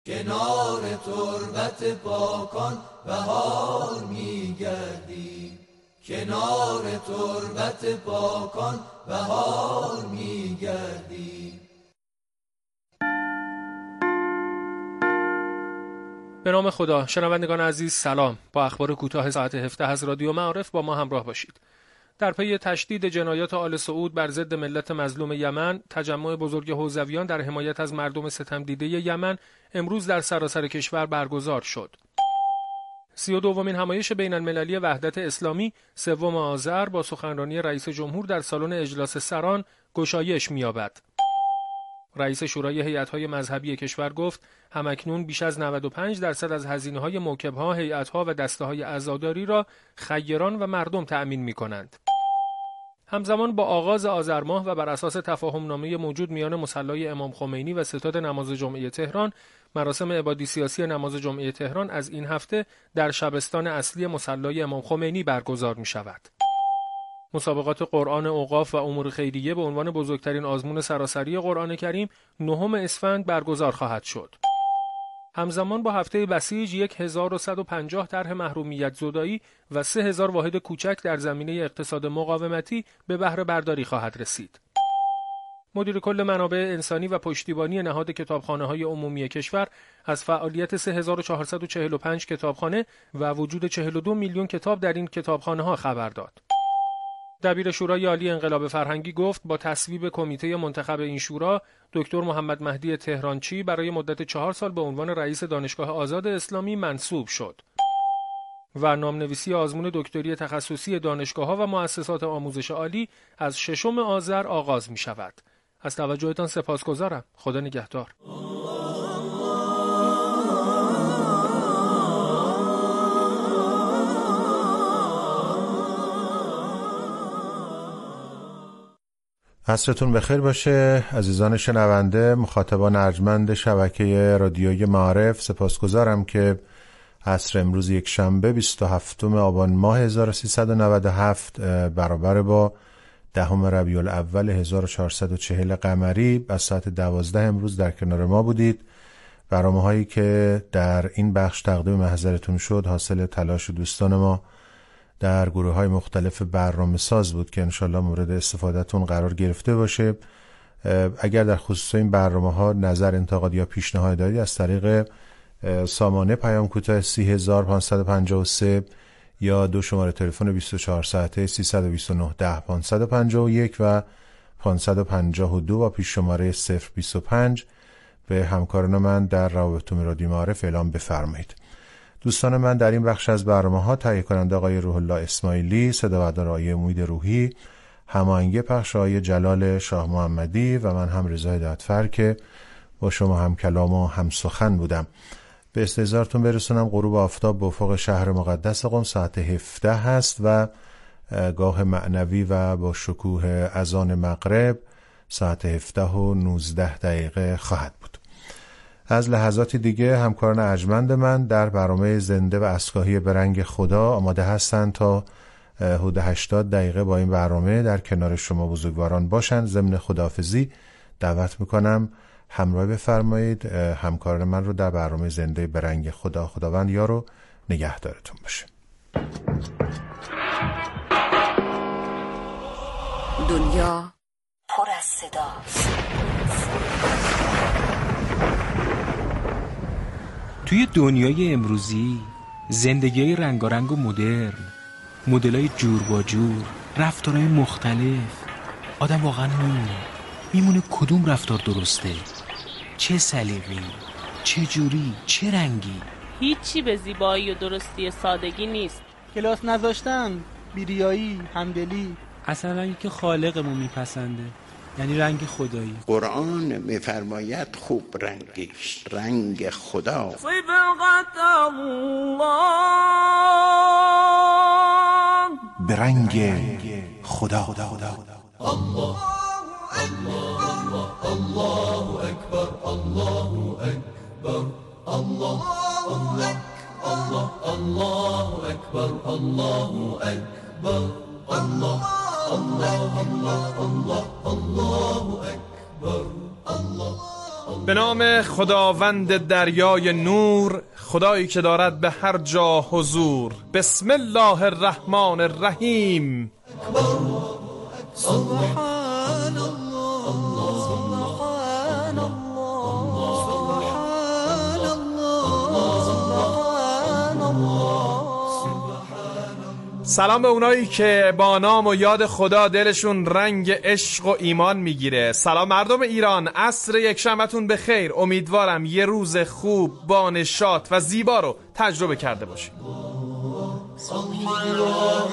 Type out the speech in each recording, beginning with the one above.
کنار تربت پاکان بهار میگردی، کنار تربت پاکان بهار میگردی. به نام خدا. شنوندگان عزیز سلام. با اخبار کوتاه ساعت 17 از رادیو معارف با ما همراه باشید. در پی تشدید جنایات آل سعود بر ضد ملت مظلوم یمن، تجمع بزرگ حوزویان در حمایت از مردم ستمدیده یمن امروز در سراسر کشور برگزار شد. 32مین همایش بین المللی وحدت اسلامی 3 آذر با سخنرانی رئیس جمهور در سالن اجلاس سران گشایش می‌یابد. رئیس شورای هیئت‌های مذهبی کشور گفت همکنون بیش از 95% از هزینه‌های موکب‌ها، هیئت‌ها و دسته‌های عزاداری را خیران و مردم تأمین می‌کنند. همزمان با آغاز آذر ماه و بر اساس تفاهم‌نامه موجود میان مصلی امام خمینی و ستاد نماز جمعه تهران، مراسم عبادی سیاسی نماز جمعه تهران از این هفته در شبستان اصلی مصلی امام خمینی برگزار می‌شود. مسابقات قرآن اوقاف و امور خیریه به عنوان بزرگترین آزمون سراسری قرآن کریم 9 اسفند برگزار خواهد شد. همزمان با هفته بسیج 1150 طرح محرومیت زدایی و 3000 واحد کوچک در زمینه اقتصاد مقاومتی به بهره برداری خواهد رسید. مدیر کل منابع انسانی و پشتیبانی نهاد کتابخانه‌های عمومی کشور از فعالیت 3445 کتابخانه و وجود 42 میلیون کتاب در این کتابخانه‌ها خبر داد. دبیر شورای عالی انقلاب فرهنگی گفت با تصویب کمیته منتخب این شورا، دکتر محمد مهدی تهرانچی برای مدت 4 سال به عنوان رئیس دانشگاه آزاد اسلامی منصوب شد و نامنویسی آزمون دکتری تخصصی دانشگاه‌ها و مؤسسات آموزش عالی از 6 آذر آغاز می‌شود. از توجهتان سپاسگزارم. خدا نگهدار. عصرتون بخیر باشه عزیزان شنونده، مخاطبان ارجمند شبکه رادیوی معارف. سپاسگزارم که عصر امروز یک شنبه 27 آبان ماه 1397 برابر با 10 ربیع الاول 1440 قمری از ساعت 12 امروز در کنار ما بودید. برنامه‌هایی که در این بخش تقدیم محضرتون شد حاصل تلاش دوستان ما در گروه‌های مختلف برنامه ساز بود که انشالله مورد استفادهتون قرار گرفته باشه. اگر در خصوص این برنامه‌ها نظر، انتقاد یا پیشنهاد دارید از طریق سامانه پیام کوتاه 30553 یا 2 شماره تلفن 24 ساعته 329 10 551 و 552 و پیش شماره 025 به همکاران من در روابط رادیو معارف اعلام بفرمایید. دوستان من، در این بخش از برنامه‌ها تهیه کننده آقای روح الله اسماعیلی، صداوردار آقای امید روحی، هماهنگی پخش آقای جلال شاه محمدی و من هم رضا هدایتفر که با شما هم کلام و هم سخن بودم. به استحضارتون برسونم غروب آفتاب به افق شهر مقدس قم ساعت 17 هست و گاه معنوی و با شکوه اذان مغرب ساعت 17:19 خواهد بود. از لحظاتی دیگه همکاران ارجمند من در برنامه زنده و اسکاهی به رنگ خدا آماده هستند تا حدود 80 دقیقه با این برنامه در کنار شما بزرگواران باشند. ضمن خداحافظی دعوت میکنم همراه بفرمایید همکاران من رو در برنامه زنده به رنگ خدا. خداوند یار و نگهدارتون باشه. دنیا پر از صداست. توی دنیای امروزی زندگی رنگارنگ و مدرن، مدلای جور با جور، رفتارهای مختلف، آدم واقعا میمونه کدوم رفتار درسته، چه سلیقه‌ای، چه جوری، چه رنگی. هیچی به زیبایی و درستی سادگی نیست. کلاس نذاشتن، بیریایی، همدلی، اصلا رنگی که خالقمون میپسنده، یعنی رنگ خدایی. قرآن میفرماید خوب رنگیش رنگ خدا. صبغت الله، به رنگ خدا. الله الله الله اکبر، الله اکبر، الله الله الله الله اکبر، الله اکبر، الله الله الله الله الله اکبر، الله به نام خداوند دریای نور، خدایی که دارد به هر جا حضور. بسم الله الرحمن الرحیم. سبحان الله سبحان الله سبحان الله سبحان الله. سلام به اونایی که با نام و یاد خدا دلشون رنگ عشق و ایمان میگیره. سلام مردم ایران، عصر یکشنبه‌تون به خیر. امیدوارم یه روز خوب با نشاط و زیبا رو تجربه کرده باشید. سبحان الله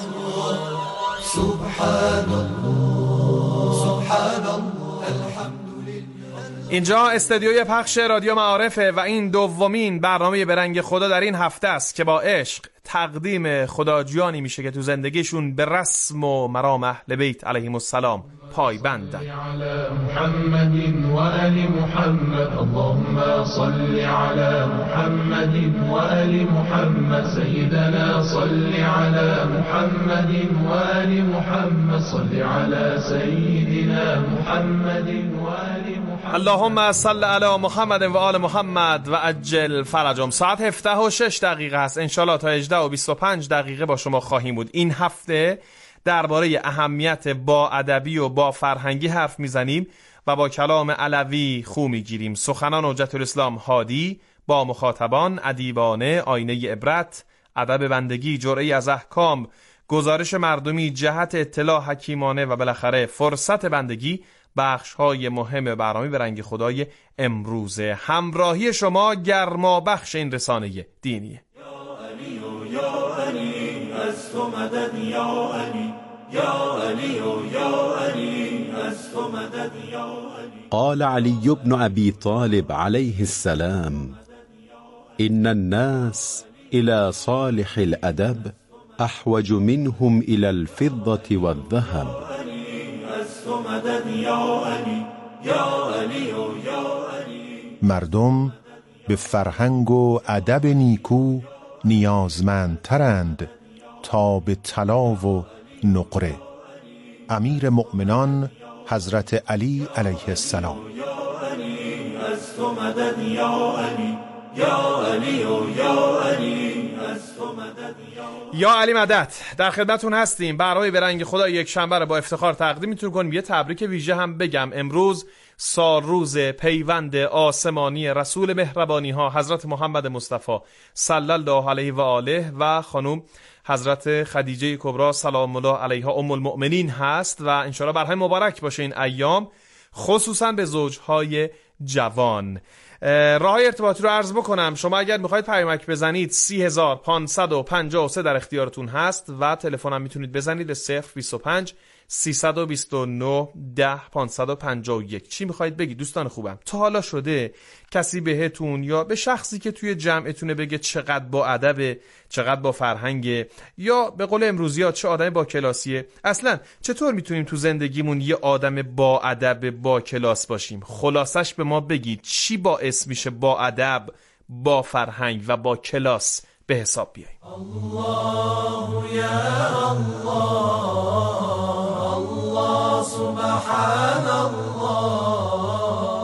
سبحان الله سبحان الله الحمدلله. اینجا استدیوی پخش رادیو معارفه و این دومین برنامه به رنگ خدا در این هفته است که با عشق تقدیم خداجویانی میشه که تو زندگیشون به رسم و مرام اهل بیت علیهم السلام پایبندن. علی محمد و آل محمد، اللهم صل علی محمد و آل محمد، سیدنا صل علی محمد و آل محمد، صل علی سیدنا محمد و آل محمد. اللهم صل علی محمد و آل محمد و عجل فرجهم. ساعت 17:06 هست. انشالله تا 18:25 با شما خواهیم بود. این هفته درباره اهمیت با ادبی و با فرهنگی حرف میزنیم و با کلام علوی خو میگیریم. سخنان حجت الاسلام هادی با مخاطبان ادیبانه، آینه عبرت، ادب بندگی، جرعه‌ای از احکام، گزارش مردمی، جهت اطلاع حکیمانه و بالاخره فرصت بندگی، بخش‌های مهم برنامه به رنگ خدای امروزه. همراهی شما گرما بخش این رسانه دینیه. یا علی و یا علی از تو مدد، یا علی یا علی و یا علی از تو مدد، یا علی. قال علی بن ابی طالب علیه السلام: ان الناس الى صالح الادب احوج منهم الى الفضة والذهب. مردم به فرهنگ و ادب نیکو نیازمندترند تا به طلا و نقره. امیر مؤمنان حضرت علی علیه السلام. یا علی مدد. در خدمتون هستیم. برنامه به رنگ خدا یک شنبه رو با افتخار تقدیم میتون کنیم. یه تبریک ویژه هم بگم. امروز سال روز پیوند آسمانی رسول مهربانی ها حضرت محمد مصطفی صلی الله علیه و آله و خانم حضرت خدیجه کبرا سلام الله علیها ام المؤمنین هست و انشاءالله برهای مبارک باشه این ایام، خصوصا به زوجهای جوان. راههای ارتباطی رو عرض بکنم. شما اگر میخواید پیامک بزنید 30553 در اختیارتون هست و تلفنم میتونید بزنید 025 329 10 551. چی میخواید بگید دوستان خوبم؟ تا حالا شده کسی بهتون یا به شخصی که توی جمعتونه بگه چقدر با ادبه، چقدر با فرهنگه، یا به قول امروزیات چه آدم با کلاسیه؟ اصلا چطور میتونیم تو زندگیمون یه آدم با ادب با کلاس باشیم؟ خلاصش به ما بگید چی باعث میشه با ادب، با فرهنگ و با کلاس به حساب بیاییم؟ الله یا الله، الله سبحان الله.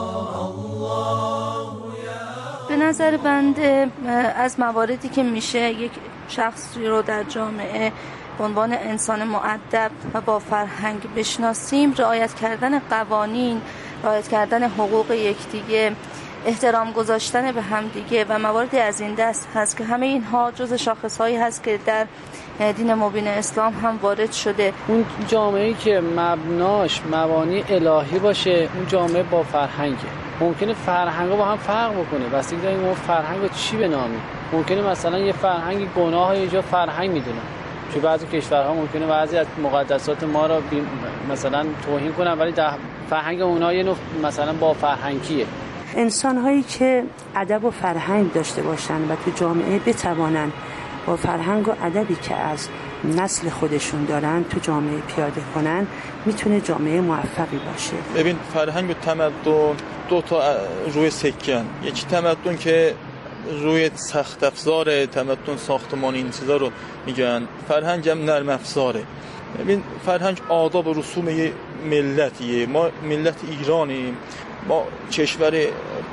به نظر بنده از مواردی که میشه یک شخصی رو در جامعه به عنوان انسان مؤدب و با فرهنگ بشناسیم، رعایت کردن قوانین، رعایت کردن حقوق یکدیگه، احترام گذاشتن به همدیگه و مواردی از این دست هست که همه اینها جز شاخصهایی هست که در دین مبین اسلام هم وارد شده. اون جامعه‌ای که مبناش مبانی الهی باشه اون جامعه با فرهنگه. ممکنه فرهنگا با هم فرق بکنه، بستگی داره اون فرهنگو چی بنامیم. ممکنه مثلا یه فرهنگ گناه یه جا فرهنگ میدونن. چون بعضی کشورها ممکنه بعضی از مقدسات ما رو مثلا توهین کنن ولی در فرهنگ اونها یه نوع مثلا با فرهنگیه. انسان‌هایی که ادب و فرهنگ داشته باشن و تو جامعه بتوانن با فرهنگ و ادبی که از نسل خودشون دارن تو جامعه پیاده کنن، میتونه جامعه موفقی باشه. ببین فرهنگ و تمدن دو تا روی سکن، یکی تمدن که روی سخت افزار، تمدن ساختمانی این چیزا رو میگن، فرهنگ هم نرم افزاره. ببین فرهنگ آداب و رسوم یه ملتیه، ما ملت ایرانیم، ما کشور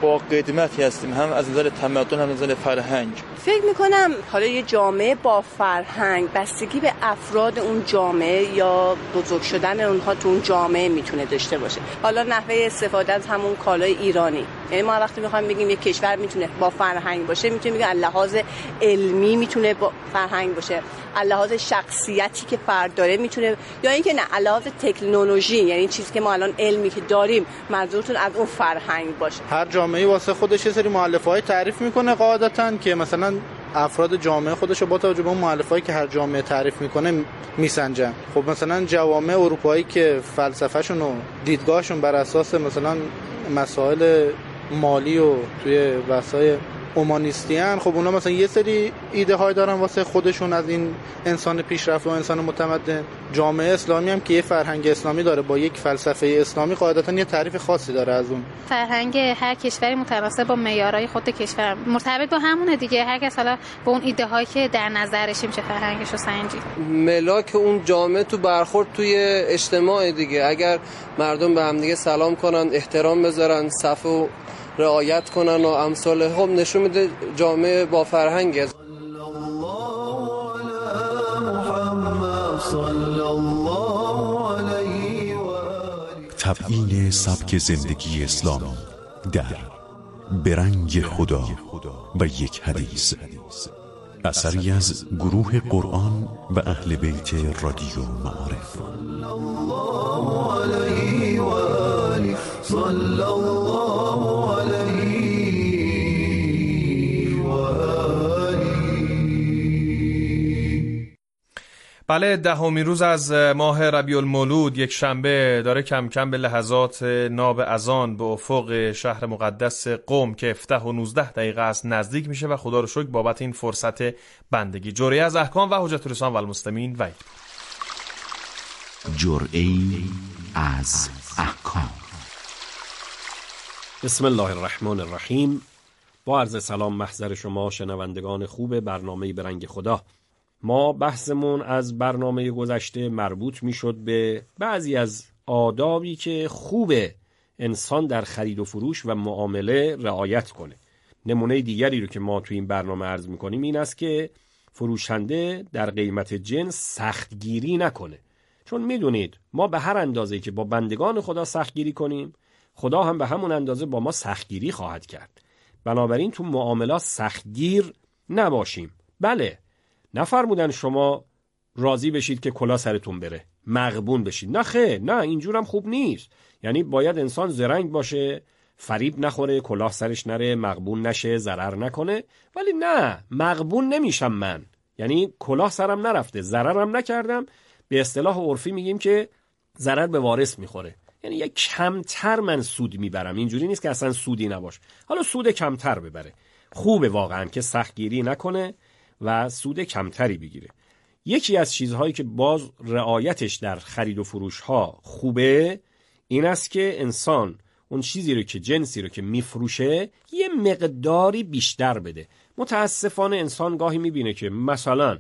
با قدمتی هستیم، هم از نظر تمدن هم از نظر فرهنگ. فکر میکنم حالا یه جامعه با فرهنگ بستگی به افراد اون جامعه یا بزرگ شدن اونها تو اون جامعه میتونه داشته باشه. حالا نحوه استفاده از همون کالای ایرانی، یعنی ما وقتی میخوایم بگیم یک کشور میتونه با فرهنگ باشه، میتونیم بگیم لحاظ علمی میتونه با فرهنگ باشه، لحاظ شخصیتی که فرد داره میتونه، یا اینکه نه لحاظ تکنولوژی، یعنی چیزی که ما الان علمی که داریم منظورتون از اون فرهنگ باشه. هر جامعه‌ای واسه خودش یه سری مؤلفه‌های تعریف میکنه قاعدتاً که مثلا افراد جامعه خودشو با توجه به اون مؤلفه‌ای که هر جامعه تعریف میکنه میسنجن. خب مثلا جوامع اروپایی که فلسفه‌شون و دیدگاهشون بر اساس مثلا مسائل مالی و توی بحث‌های اومانیستی ان، خب اونا مثلا یه سری ایده های دارن واسه خودشون از این انسان پیشرفته و انسان متمدن. جامعه اسلامی هم که یه فرهنگ اسلامی داره با یک فلسفه اسلامی قاعدتا یه تعریف خاصی داره از اون. فرهنگ هر کشوری متناسب با معیارهای خود کشور مرتبط با همونه دیگه. هر کس حالا با اون ایده هایی که در نظرش میشه فرهنگش رو سنجید. ملاک اون جامعه تو برخورد توی اجتماع دیگه. اگر مردم به هم دیگه سلام کنن، احترام بذارن، صف و رعایت کنن و امثال، خب نشون میده جامعه با فرهنگه. تبیین سبک زندگی اسلامی در برنگ خدا و یک حدیث، اثری از گروه قرآن و اهل بیت رادیو معارف. بله، 10مین روز از ماه ربیع المولود، یک شنبه، داره کم کم به لحظات ناب اذان به افق شهر مقدس قم که 7:19 است نزدیک میشه و خدا رو شکر بابت این فرصت بندگی. جرعه از احکام و حجت الاسلام و المسلمین. وید جرعه از احکام. بسم الله الرحمن الرحیم. با عرض سلام محضر شما شنوندگان خوب برنامه برنگ خدا. ما بحثمون از برنامه گذشته مربوط میشد به بعضی از آدابی که خوبه انسان در خرید و فروش و معامله رعایت کنه. نمونه دیگری رو که ما توی این برنامه عرض میکنیم این است که فروشنده در قیمت جنس سختگیری نکنه، چون میدونید ما به هر اندازه‌ای که با بندگان خدا سختگیری کنیم، خدا هم به همون اندازه با ما سختگیری خواهد کرد. بنابراین تو معاملات سختگیر نباشیم. بله، نفرمودن شما راضی بشید که کلاه سرتون بره، مغبون بشید. نه خیر، نه، اینجور هم خوب نیست. یعنی باید انسان زرنگ باشه، فریب نخوره، کلاه سرش نره، مغبون نشه، ضرر نکنه. ولی نه، مغبون نمیشم من، یعنی کلاه سرم نرفته، ضررم نکردم. به اصطلاح عرفی میگیم که ضرر به وارث میخوره، یعنی یک کمتر من سود میبرم. اینجوری نیست که اصلا سودی نباشه، حالا سود کمتر ببره. خوبه واقعا که سختگیری نکنه و سود کمتری بگیره. یکی از چیزهایی که باز رعایتش در خرید و فروش ها خوبه این است که انسان اون چیزی رو که جنسی رو که میفروشه یه مقداری بیشتر بده. متاسفانه انسان گاهی میبینه که مثلا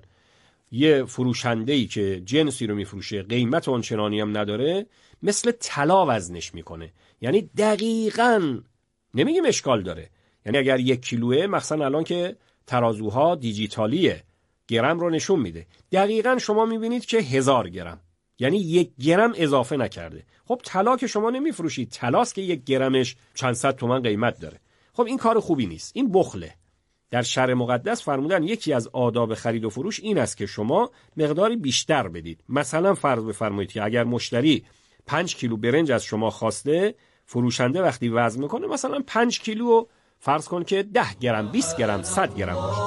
یه فروشنده‌ای که جنسی رو میفروشه قیمت آنچنانی هم نداره، مثل طلا وزنش میکنه. یعنی دقیقاً نمیگیم اشکال داره، یعنی اگر 1 کیلوه، مثلا الان که ترازوها دیجیتالیه، گرم رو نشون میده، دقیقاً شما میبینید که 1000 گرم، یعنی 1 گرم اضافه نکرده. خب طلا که شما نمیفروشید، طلاست که 1 گرمش چند صد تومان قیمت داره. خب این کار خوبی نیست، این بخله. در شرع مقدس فرمودن یکی از آداب خرید و فروش این است که شما مقداری بیشتر بدید. مثلا فرض بفرمایید که اگر مشتری 5 کیلو برنج از شما خواسته، فروشنده وقتی وزن میکنه مثلا 5 کیلو فرض کن که 10 گرم، 20 گرم، 100 گرم باشه.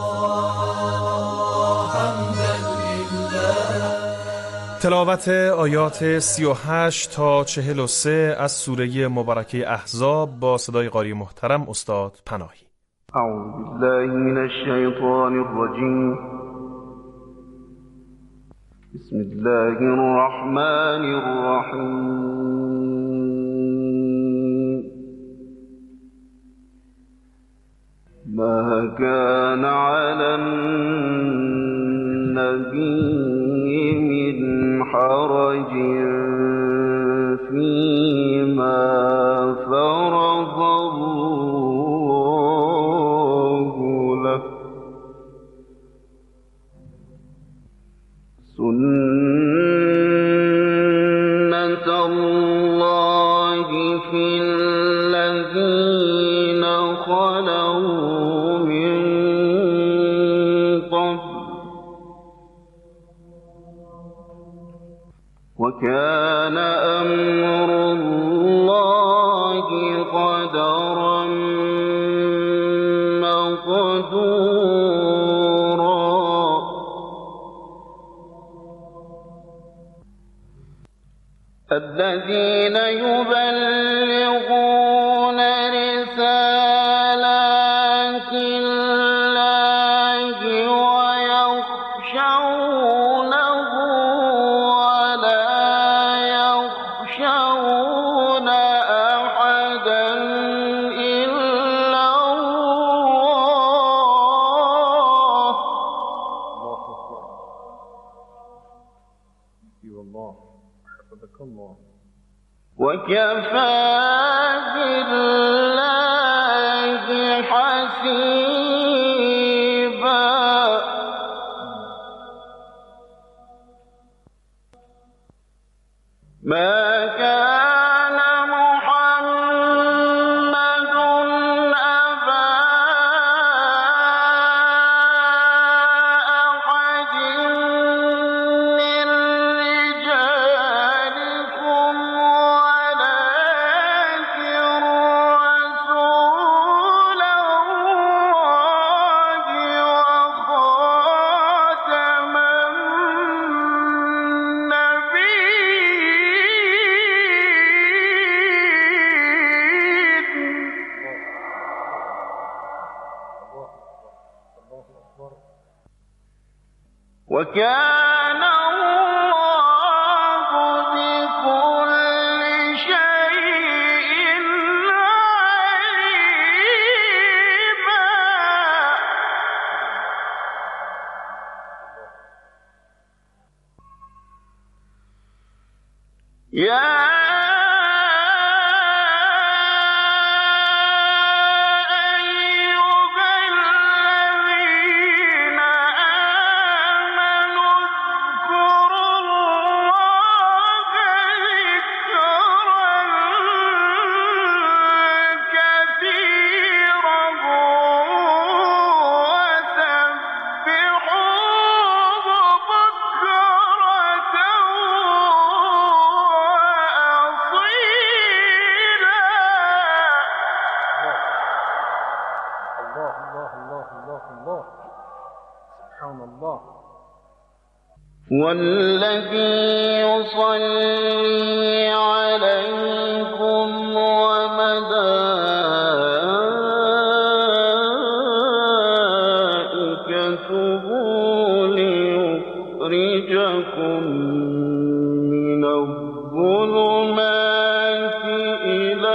تلاوت آیات 38 تا 43 از سوره مبارکه احزاب با صدای قاری محترم استاد پناهی. اعوذ بالله من الشیطان الرجیم. بسم الله الرحمن الرحیم. ما كان على النبي من حرج فيما فرض الله وكان أمر الله قدرا مقدورا. الذين يبلغون رسالات الله ويخشونه ولا يخشون أحدا إلا الله. وكفى بالله حسيبا. ما كان محمد أبا أحد من رجالكم ولكن رسول الله وخاتم وكان الله بكل شيء عليما. يا والذي يصلي عليكم وملائكته ليخرجكم من الظلمات إلى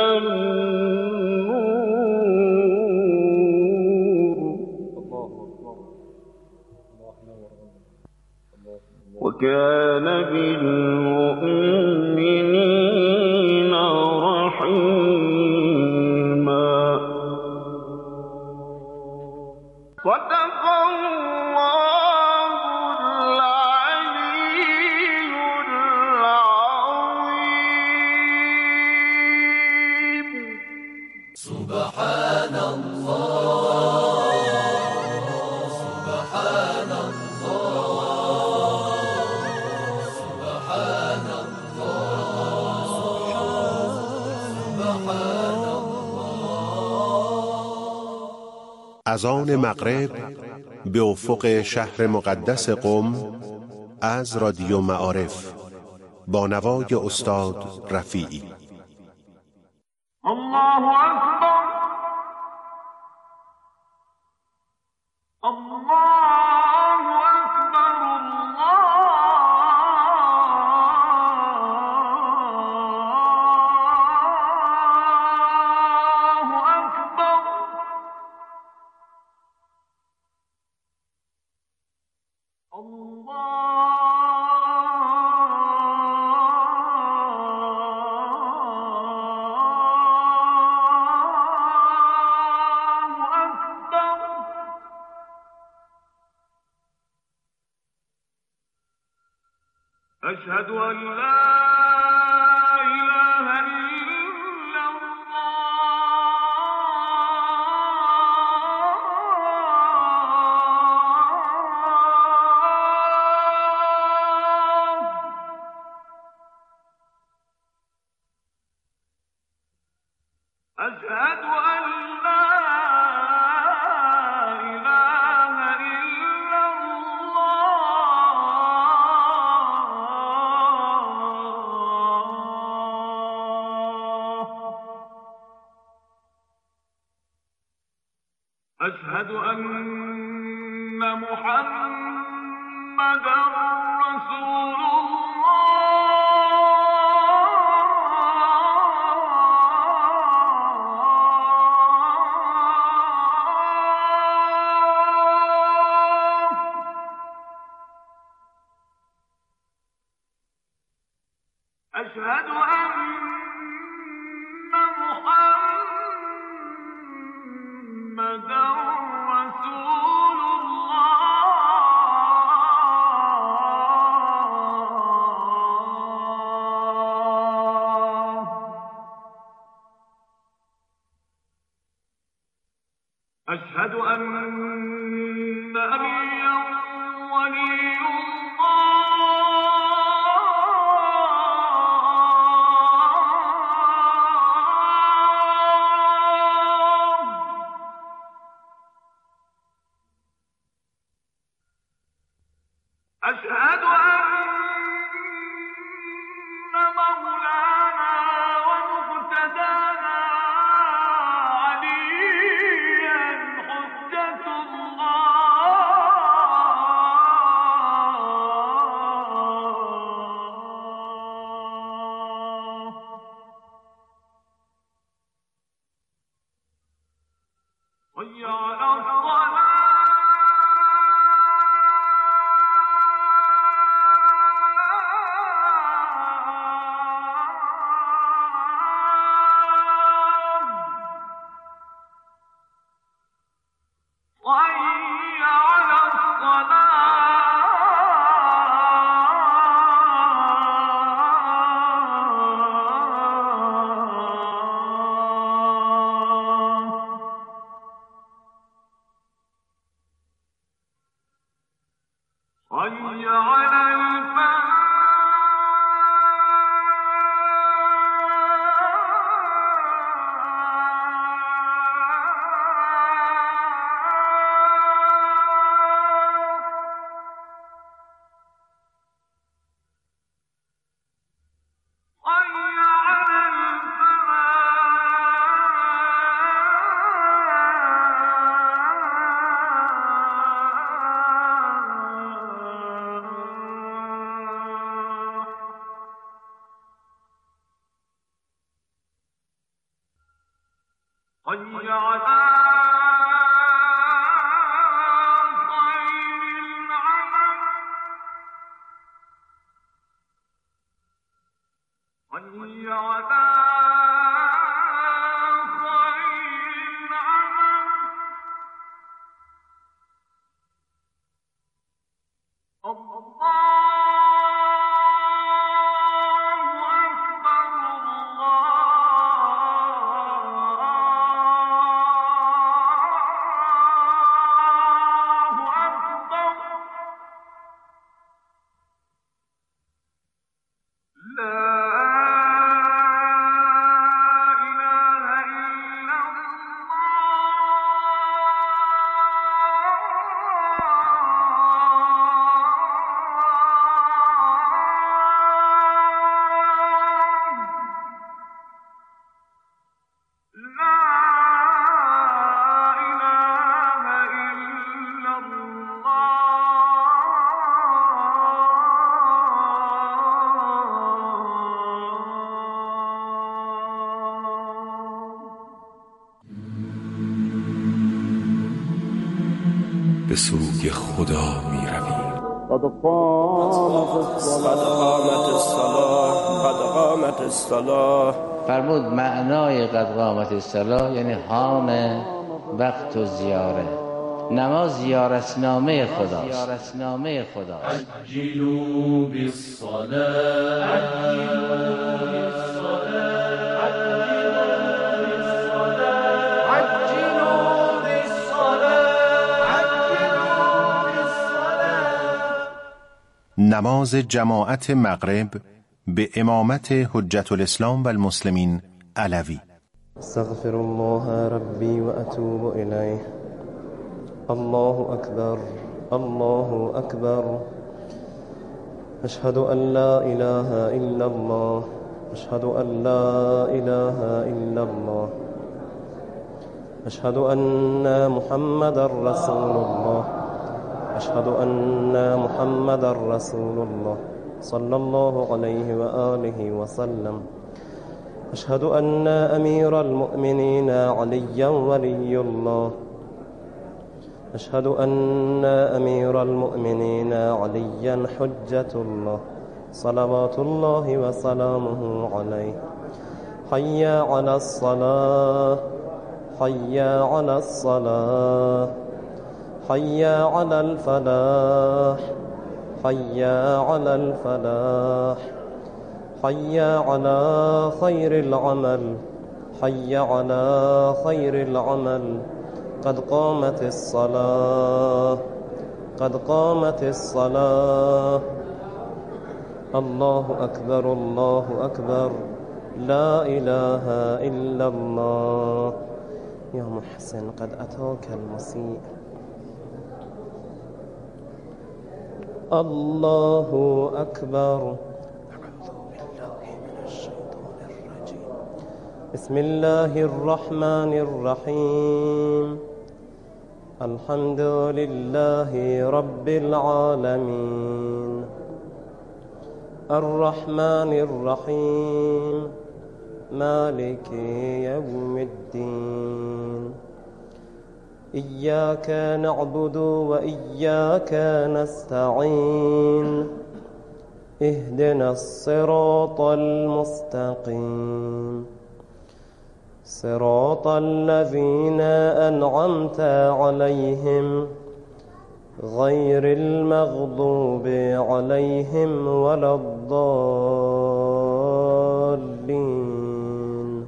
وكان بالمؤمنين رحيما. صدق الله العلي العظيم. سبحان الله سبحان الله از آن مغرب به افق شهر مقدس قم از رادیو معارف با نوای استاد رفیعی. الله اکبر الله اکبر أشهد أن لا إله إلا الله أشهد أن محمدا رسول أشهد أن محمدا رسول الله أشهد أن نبيا ولي أشهد أن مولانا ومقتدانا عليا حجة الله حي على الصلاة حي على الفلاح حي على حي على خير العمل به سوی خدا می رویم. قد قامت الصلاة. فرمود معنای قد قامت الصلاة یعنی حان وقت و زیاره. نماز زیارتنامه خداست. عجلوا بالصلاة نماز جماعت مغرب به امامت حجت الاسلام و المسلمین علوی. استغفر الله ربی و اتوب الیه. الله اکبر الله اکبر. اشهد ان لا اله الا الله. اشهد ان لا اله الا الله. أشهد أن محمدا رسول الله أشهد أن محمدا رسول الله صلى الله عليه وآله وسلم. أشهد أن أمير المؤمنين عليا ولي الله أشهد أن أمير المؤمنين عليا حجة الله صلوات الله وسلامه عليه. حي على الصلاة حي على الصلاة حي على الفلاح حي على الفلاح حي على خير العمل حي على خير العمل. قد قامت الصلاة قد قامت الصلاة. الله أكبر الله أكبر لا إله إلا الله. يا محسن قد أتاك المسيء. الله أكبر. بسم الله الرحمن الرحيم. الحمد لله رب العالمين الرحمن الرحيم مالك يوم الدين. إياك نعبد وإياك نستعين. اهدنا الصراط المستقيم صراط الذين أنعمت عليهم غير المغضوب عليهم ولا الضالين.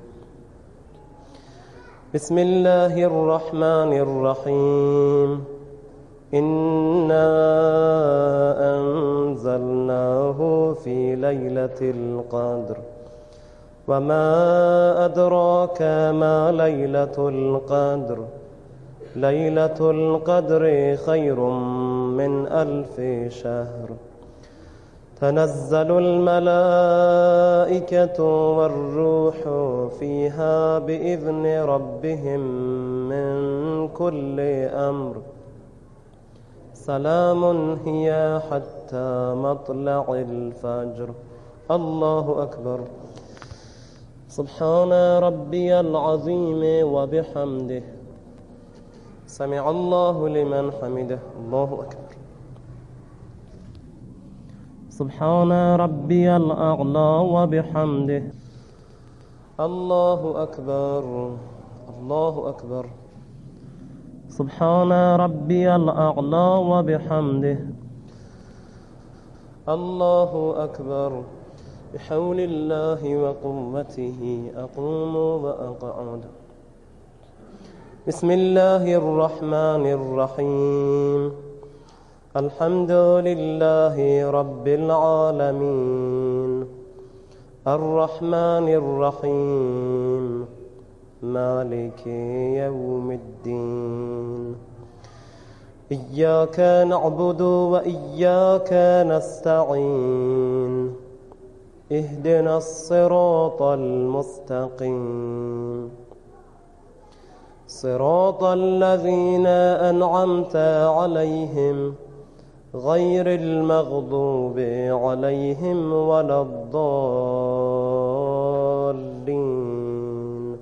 بسم الله الرحمن الرحيم. إنا أنزلناه في ليلة القدر وما أدراك ما ليلة القدر. ليلة القدر خير من 1000 شهر. تنزل الملائكة والروح فيها بإذن ربهم من كل أمر. سلام هي حتى مطلع الفجر. الله أكبر. سبحان ربي العظيم وبحمده. سمع الله لمن حمده. الله أكبر. سبحان ربي الأعلى وبحمده. الله أكبر. الله أكبر. سبحان ربي الأعلى وبحمده. الله أكبر. بحول الله وقوته أقوم وأقعد. بسم الله الرحمن الرحيم. الحمد لله رب العالمين الرحمن الرحيم مالك يوم الدين. إياك نعبد وإياك نستعين. اهدنا الصراط المستقيم صراط الذين أنعمت عليهم غير المغضوب عليهم ولا الضالين.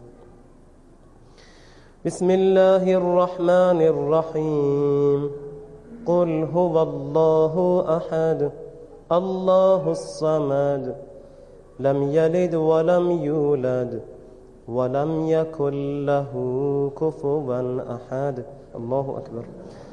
بسم الله الرحمن الرحيم. قل هو الله أحد الله الصمد لم يلد ولم يولد ولم يكن له كفوا أحد. الله أكبر.